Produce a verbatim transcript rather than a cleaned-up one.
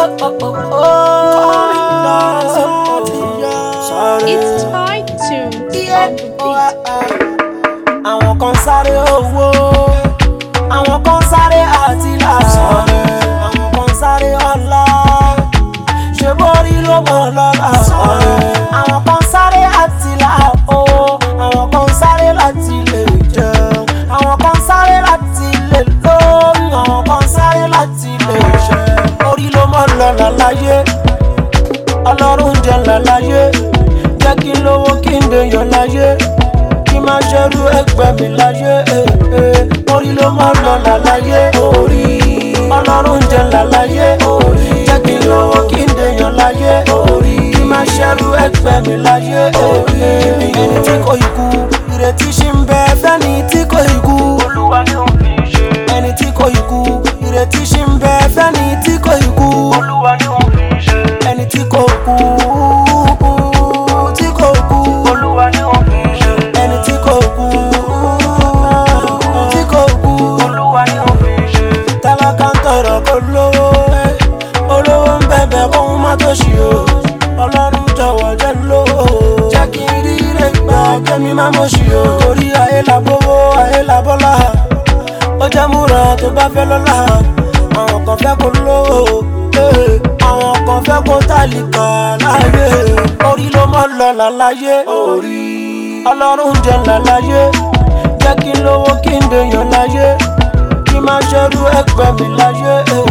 oh, oh, oh, oh. It's high tunes on the beat. Àwọn kan sáré owó, àwọn kan sáré àtìlà, àwọn kan sáré ọlá, ṣe borí ló mọ̀ lọ́la. Àwọn kan sáré àtìlà o, àwọn kan sáré láti lè jẹun, àwọn kan sáré láti lè lóyún, àwọn kan sáré láti lè ṣe. Orí ló mọ̀ lọ́la láyé, Ọlọ́run jẹ́ ńlá láyé, jẹ́ kí n lówó kí n dèyàn láyé, kí n má ṣerú ẹgbẹ́ mi láyé. Orí ló mọ̀ lọ́la láyé, orí Ọlọ́run jẹ́ ńlá láyé, orí jẹ́ kí n lówó kí n dèyàn láyé, orí kí n má ṣerú ẹgbẹ́ mi láyé. Ẹni tí kò ikú, ìrètí ṣì ń bẹ fẹ́ni tí kò ikú. Olúwa ni ó fi ṣe. Ẹni tí kò ikú, ìrètí ṣì ń bẹ fẹ́ni tí kò ikú. Olúwa ni ó fi ṣe. Ẹni tí kò kú, tí kò kú. Olúwa ni ó fi ṣe. Ẹni tí kò kú, tí kò kú. Olúwa ni ó fi ṣe. Tálákà ń tọrọ kó lówó, olówó ń bẹ̀bẹ̀ kóhun má tó ṣì o. Ọlọ́run jọ̀wọ́ jẹ́ n lówó, jẹ́ kí n rí ire gbà kẹ́mi má mọ̀ ṣì o. Torí ayé la bówó, ayé la bọ́lá, ó jẹ́ múra tó bá fẹ́ lọ́lá. Àwọn kan fẹ́ kó lówó, àwọn kan fẹ́ kó tálíkà láyé. Orí ló mọ̀ lọ́la láyé, orí Ọlọ́run jẹ́ ńlá láyé, jẹ́ kí n lówó kí n dèyàn láyé, kí n má ṣerú ẹgbẹ́ mi láyé.